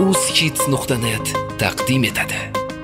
newskids.net taqdim etadi.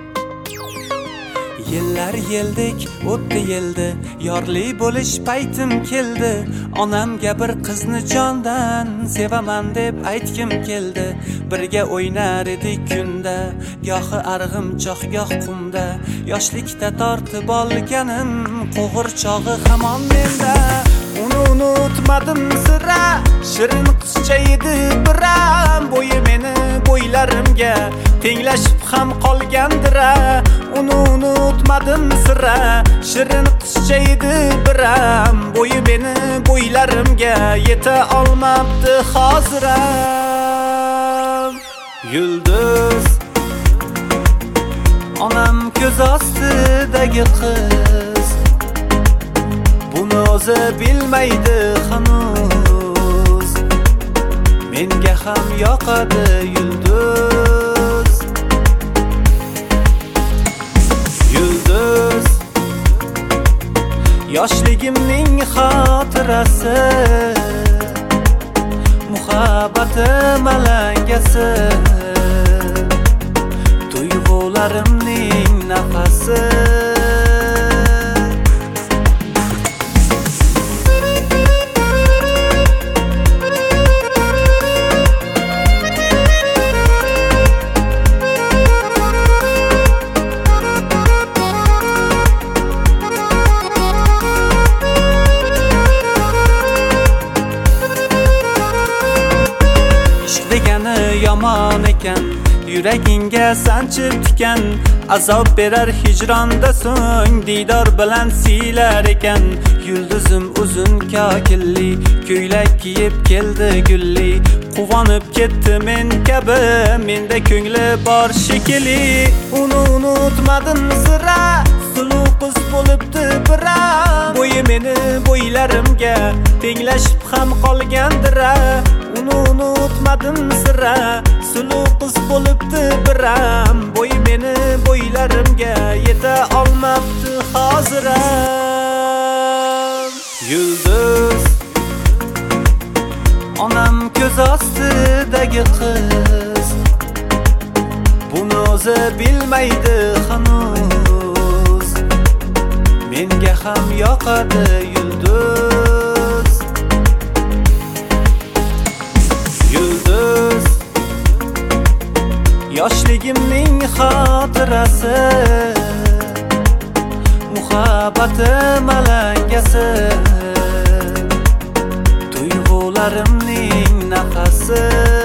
Yillar yeldek o'tdi yeldi, yorli bo'lish paytim keldi. Onamga bir qizni jondan sevaman deb aytkim keldi. Birga o'ynar edik kunda, gohi arg'imchoq goh qumda. Yoshlikda tortib olganim qo'g'irchog'i hamon menda. Uni unutmadim sira, shirin qizcha edi biram. Bo'yi meni bo'ylarimga tenglashib ham qolgandir. Uni unutmadim sira, shirin qizcha edi biram. Bo'yi meni bo'ylarimga yeta olmabdi hozir ham. Yulduz onam ko'z ostidagi qiz, buni o'zi bilmaydi hanuz. Menga ham yoqadi yulduz. Yulduz yoshligimning xotirasi, muhabbatim alangasi, tuyg'ularimning nafasi. Degani yomon ekan, yuragingga sanchib tikan. Azob berar hijronda so'ng, diydor bilan siylar ekan. Yulduzim uzun kokilli, ko'ylak kiyib keldi gulli. Quvonib ketdi men kabi, menda ko'ngli bor shekilli. Uni unutmadim sira, suluv qiz bo'libdi biram. Bo'yi meni bo'ylarimga tenglashib ham qolgandir. Uni unutmadim sira, suluv qiz bo'libdi biram. Bo'yi meni bo'ylarimga yeta olmabdi hozir ham. Yulduz onam ko'z ostidagi qiz, buni o'zi bilmaydi hanuz. Menga ham yoqadi yulduz. Yulduz yoshligimning xotirasi, muhabbatim alangasi, tuyg'ularimning nafasi.